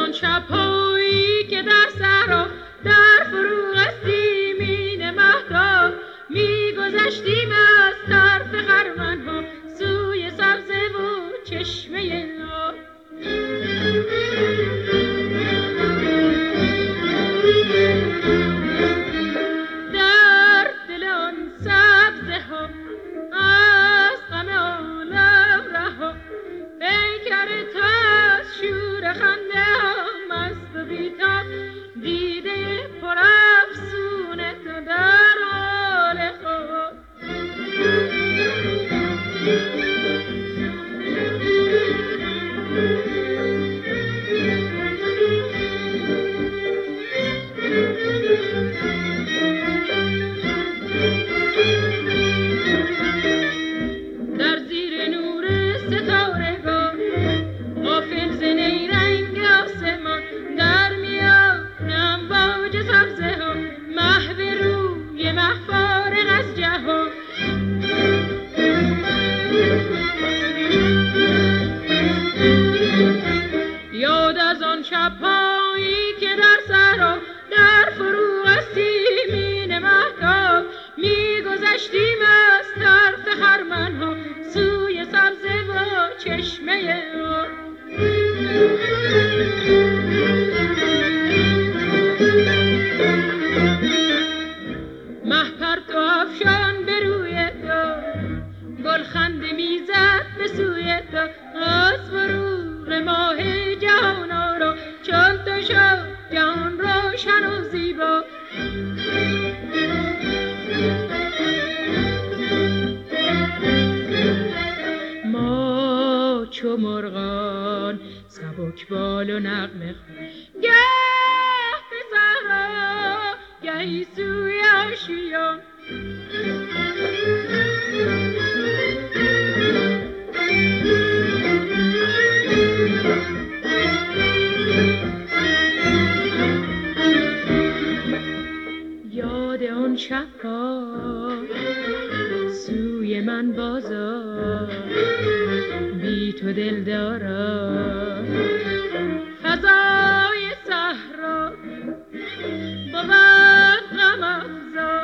آن شب‌هایی که در صحرا در فروغ سیمین مهتاب می‌گذشتیم از طرف خرمن‌ها سوی سبزه و چشمه آب. در دل آن سبزه ها از غم عالم رها پیکر تو از شور خنده ها مست و بی‌تاب دیده پرافسون تو در حال خواب. در زیر نور ستارگان غافل ز نیرنگ آسمان در میانم باج سبزه ها محو روی مه فارغ از جهان. یاد از آن شب‌هایی که در صحرا در فروغ سیمین مهتاب می‌گذشتیم از طرف خرمن‌ها سوی سبزه و چشمه آب. مه پرتو افشان به روی تو گلخنده میزد به سوی تو از فروغ ماه جهان آرا چون تو شد جهان روشن و زیبا. ما چو مرغان سبک بال و نغمه خوان گه به صحرا گهی سوی آشیان. یاد آن شب‌ها سوی من بازا بی تو دلدارا فضای صحرا بود غم افزا.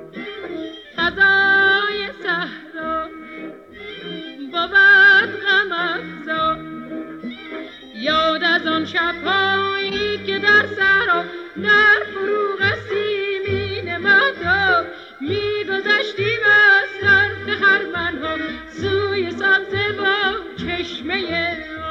فضای صحرا بود غم افزا. یاد از آن شب‌هایی که در صحرا در فروغ سیمین مهتاب می‌گذشتیم از طرف خرمن‌ها سوی سبزه و چشمه